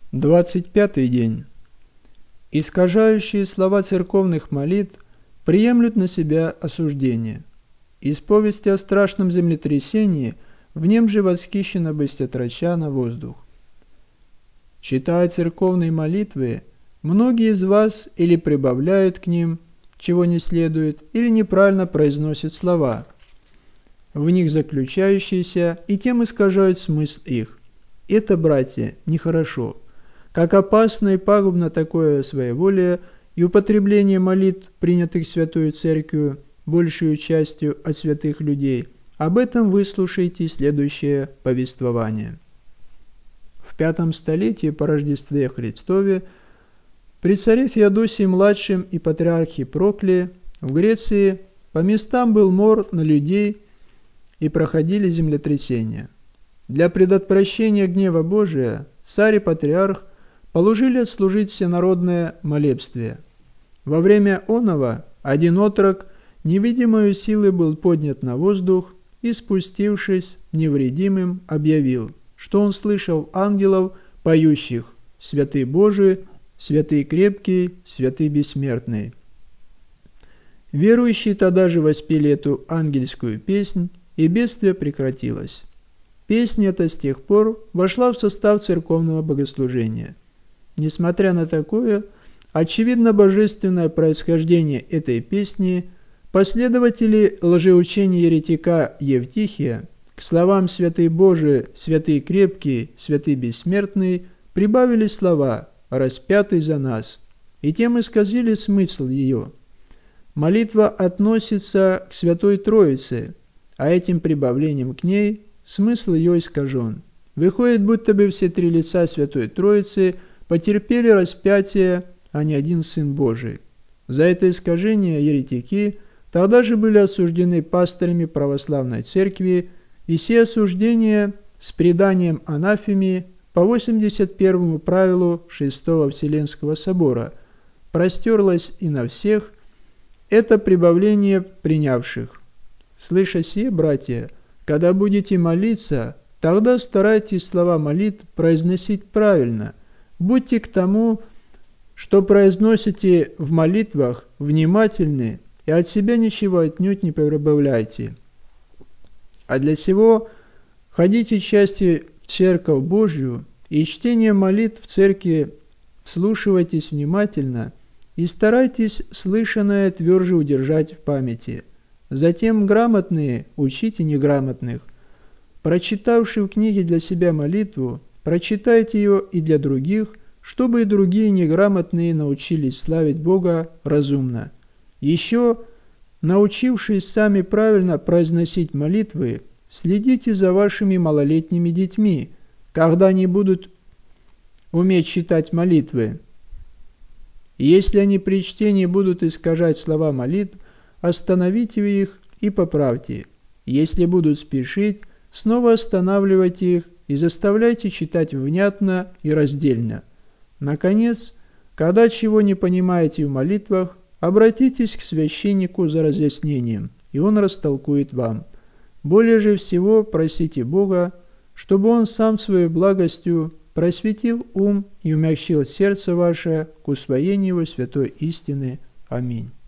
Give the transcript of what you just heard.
25-й день. Искажающие слова церковных молитв приемлют на себя осуждение. Из повести о страшном землетрясении в нем же восхищена быстротрача на воздух. Читая церковные молитвы, многие из вас или прибавляют к ним, чего не следует, или неправильно произносят слова, в них заключающиеся, и тем искажают смысл их. Это, братья, нехорошо. Как опасно и пагубно такое своеволие и употребление молитв, принятых Святою Церковью, большую частью от святых людей, об этом выслушайте следующее повествование. В 5 столетии по Рождестве Христове при царе Феодосии-младшем и патриархе Прокле в Греции по местам был мор на людей и проходили землетрясения. Для предотвращения гнева Божия царь и патриарх положили отслужить всенародное молебствие. Во время оного один отрок невидимою силой был поднят на воздух и, спустившись невредимым, объявил, что он слышал ангелов, поющих «Святый Божий, святый крепкий, святый бессмертный». Верующие тогда же воспели эту ангельскую песнь, и бедствие прекратилось. Песня эта с тех пор вошла в состав церковного богослужения. Несмотря на такое, очевидно божественное происхождение этой песни, последователи лжеучения еретика Евтихия к словам «Святый Божий, святый крепкий, святый бессмертный» прибавили слова «распятый за нас», и тем исказили смысл ее. Молитва относится к Святой Троице, а этим прибавлением к ней смысл ее искажен. Выходит, будто бы все три лица Святой Троицы потерпели распятие, а не один Сын Божий. За это искажение еретики тогда же были осуждены пастырями православной церкви, и все осуждения с преданием анафеме по 81 правилу Шестого Вселенского собора простерлось и на всех это прибавление принявших. Слыша сие, братья, когда будете молиться, тогда старайтесь слова молитв произносить правильно. Будьте к тому, что произносите в молитвах, внимательны, и от себя ничего отнюдь не прибавляйте. А для сего ходите часто в Церковь Божью, и чтение молитв в церкви вслушивайтесь внимательно, и старайтесь слышанное тверже удержать в памяти. Затем грамотные учите неграмотных. Прочитавши в книге для себя молитву, прочитайте ее и для других, чтобы и другие неграмотные научились славить Бога разумно. Еще, научившись сами правильно произносить молитвы, следите за вашими малолетними детьми, когда они будут уметь читать молитвы. И если они при чтении будут искажать слова молитв, остановите их и поправьте. Если будут спешить, снова останавливайте их и заставляйте читать внятно и раздельно. Наконец, когда чего не понимаете в молитвах, обратитесь к священнику за разъяснением, и он растолкует вам. Более же всего просите Бога, чтобы Он сам своей благостью просветил ум и умягчил сердце ваше к усвоению святой истины. Аминь.